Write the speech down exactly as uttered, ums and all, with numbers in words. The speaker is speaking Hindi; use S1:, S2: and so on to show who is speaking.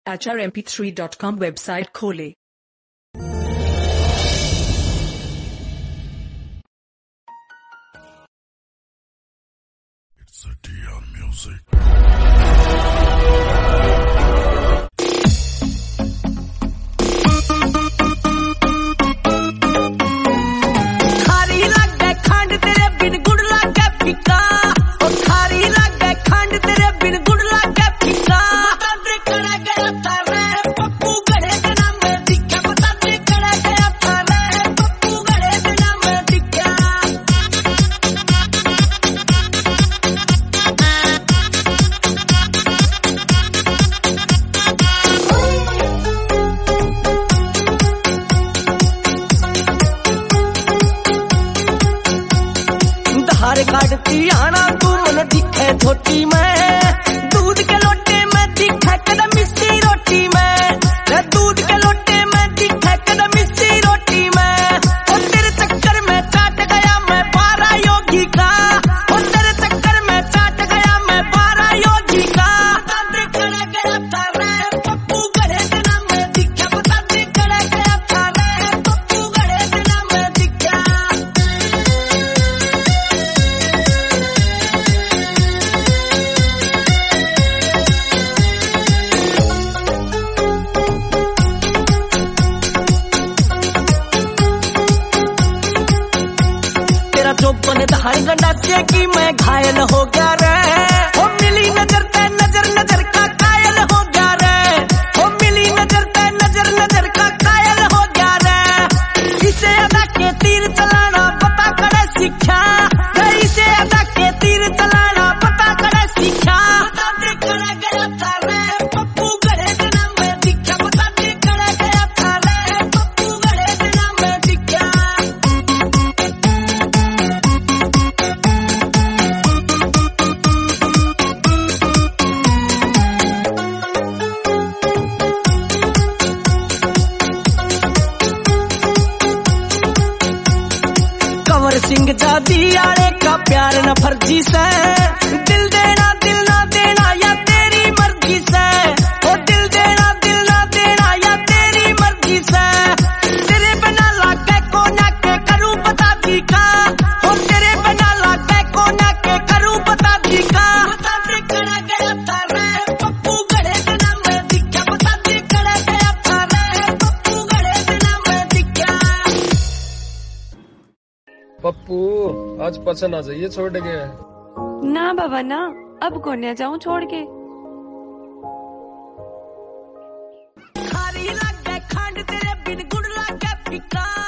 S1: H R M P three dot com website खोलें।
S2: It's a D R music.
S3: काटती आना तू मन दिखे छोटी में दूध के लोटे में दिखे कदम मिस्सी रोटी में दूध के लोटे में दिखे कदम मिस्सी रोटी में और तेरे चक्कर में चाट गया मैं बारह योगी का और तेरे चक्कर में चाट गया मैं बारह योगी का गया था रे पप्पू गड़े देना मैं दिखा बता दे गड़े गया था रे पप्पू गड़े देना मैं दिखा जो बने धार गंडा से कि मैं घायल हो गया रे हो मिली नजर ते नजर नजर का कायल हो गया रे हो मिली नजर ते नजर नजर का कायल हो गया रे इसे अदा के तीर चलाना पता करे सीखा इसे अदा के तीर चलाना पता करे सीखा करे गया था रे पप्पू गड़े देना मैं दिखा बता दे करे गया था रे पप्पू गड़े देना मैं दिखा कंवर सिंह जादी आले का प्यार न फर्जी से दिल देना दिल ना देना या तेरी मर्जी से ओ दिल देना दिल ना देना या तेरी मर्जी से तेरे बिना लागे कोना के करूं बता दी का ओ तेरे बिना लागे कोना के करूं बता दी का बता दे कड़ा गया था रे पप्पू गड़े देना मैं दिखा बता दे कड़ा गया था रे पप्पू गड़े देना मैं दिखा
S4: पप्पू आज पसंद आ जाइए छोड़ के।
S5: ना बाबा ना, अब कौन जाऊं छोड़ के।
S3: खारी लागे खंड तेरे बिन गुड़ लागे फिका।